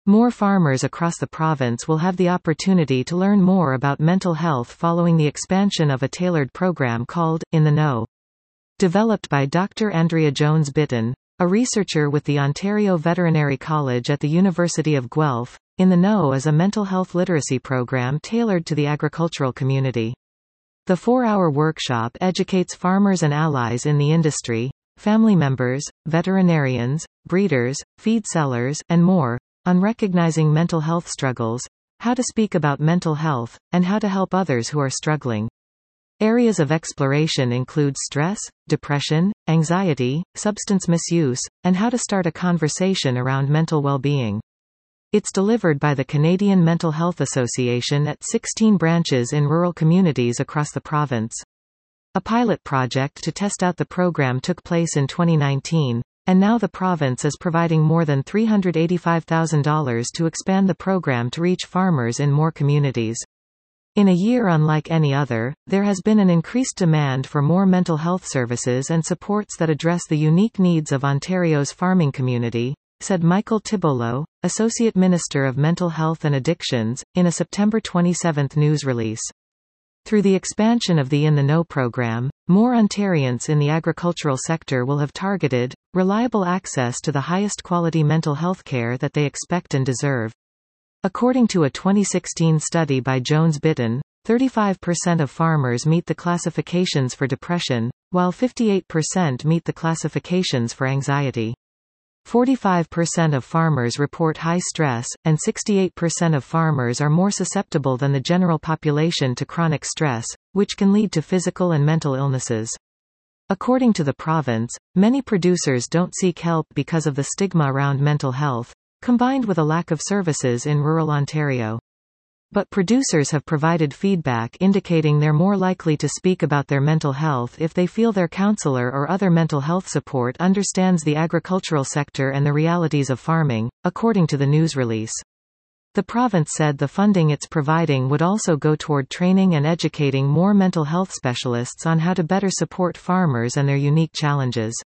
More farmers across the province will have the opportunity to learn more about mental health following the expansion of a tailored program called In the Know. Developed by Dr. Andrea Jones-Bitton, a researcher with the Ontario Veterinary College at the University of Guelph, In the Know is a mental health literacy program tailored to the agricultural community. The 4-hour workshop educates farmers and allies in the industry, family members, veterinarians, breeders, feed sellers, and more, on recognizing mental health struggles, how to speak about mental health, and how to help others who are struggling. Areas of exploration include stress, depression, anxiety, substance misuse, and how to start a conversation around mental well-being. It's delivered by the Canadian Mental Health Association at 16 branches in rural communities across the province. A pilot project to test out the program took place in 2019, and now the province is providing more than $385,000 to expand the program to reach farmers in more communities. In a year unlike any other, there has been an increased demand for more mental health services and supports that address the unique needs of Ontario's farming community, said Michael Tibollo, Associate Minister of Mental Health and Addictions, in a September 27 news release. Through the expansion of the In the Know program, more Ontarians in the agricultural sector will have targeted, reliable access to the highest quality mental health care that they expect and deserve. According to a 2016 study by Jones-Bitton, 35% of farmers meet the classifications for depression, while 58% meet the classifications for anxiety. 45% of farmers report high stress, and 68% of farmers are more susceptible than the general population to chronic stress, which can lead to physical and mental illnesses. According to the province, many producers don't seek help because of the stigma around mental health, combined with a lack of services in rural Ontario. But producers have provided feedback indicating they're more likely to speak about their mental health if they feel their counselor or other mental health support understands the agricultural sector and the realities of farming, according to the news release. The province said the funding it's providing would also go toward training and educating more mental health specialists on how to better support farmers and their unique challenges.